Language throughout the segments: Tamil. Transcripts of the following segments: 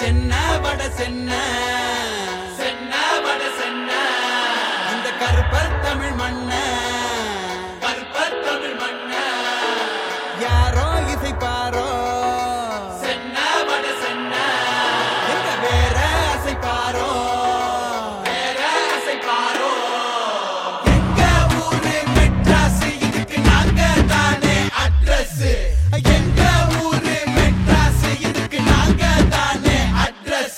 சென்ன வட சென்ன சென்ன வட சென்ன இந்த கருப்பர் தமிழ் மண்ண கருப்பர் தமிழ் மண்ண யாரோ இசைப்பாரோ சென்ன வட சென்ன எங்க வேற அசைப்பாரோ வேற அசைப்பாரோ எங்க ஊரு மெட்ராஸ் இதுக்கு நாங்க தானே அட்ரஸ் எங்க ஊரு மெட்ராஸ் இதுக்கு நாங்க தானே அட்ரஸ்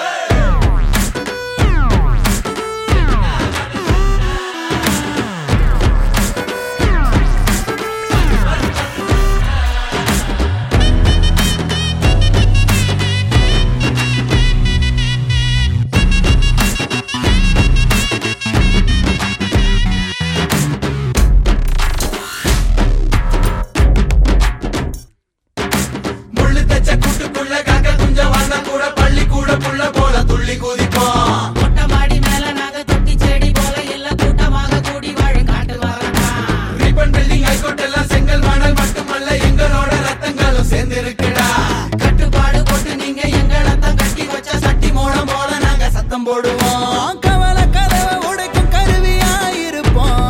முள்ளு தச்ச கூட்டுக்குள்ள காக்க குஞ்சம் வாழ்ந்தா கூட பள்ளி கூட புள்ள போல துள்ளி குதிப்போம் மொட்டை மாடி மேல நாங்க தொட்டி செடி போல இல்ல கூட்டமாக கூடி வாழும் காட்டு வரண்டா ரீபன் பில்டிங் ஹைகோர்ட் எல்லாம் செங்கல் மணல் மட்டுமல்ல எங்களோட ரத்தங்களும் சேர்ந்து இருக்குடா கட்டுப்பாடு போட்டு நீங்க எங்களத்தான் கட்டி வச்ச சட்டி மோடம் போல நாங்க சத்தம் போடுவோம் கவல கதவை உடைக்கும் கருவியாயிருப்போம்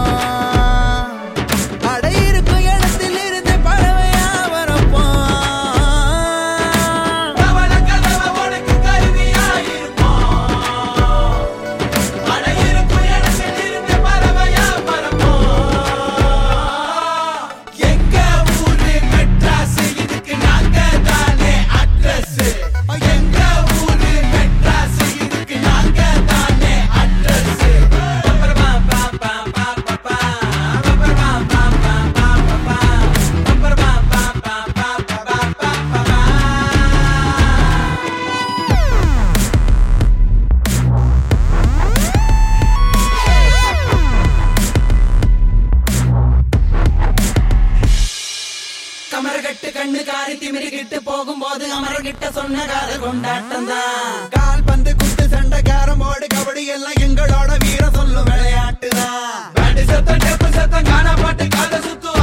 அடை இருக்கும் இடத்தில் இருந்து பறவையா வரப்போம் கவல கதவை உடைக்கும் கருவியாயிருப்போம் அடை இருக்கும் இடத்தில் இருந்து பறவையா வரப்போம் எங்க ஊரு மெட்ராஸ் இதுக்கு நாங்க தானே அட்ரஸ் எங்க ஊரு மெட்ராஸ் இதுக்கு நாங்க தானே அட்ரஸ் கமரகட்டு கண்ணு காரி திமிரிக்கிட்டு போகும்போது அமரகிட்ட சொன்ன கால கொண்டாட்டம் தான் கால் பந்து குத்து சண்டை கேரம்போர்டு கபடி எல்லாம் எங்களோட வீர சொல்லும் விளையாட்டு தான் பேட்டு சத்தம் டெப்பு சத்தம் காண பாட்டு காத சுத்து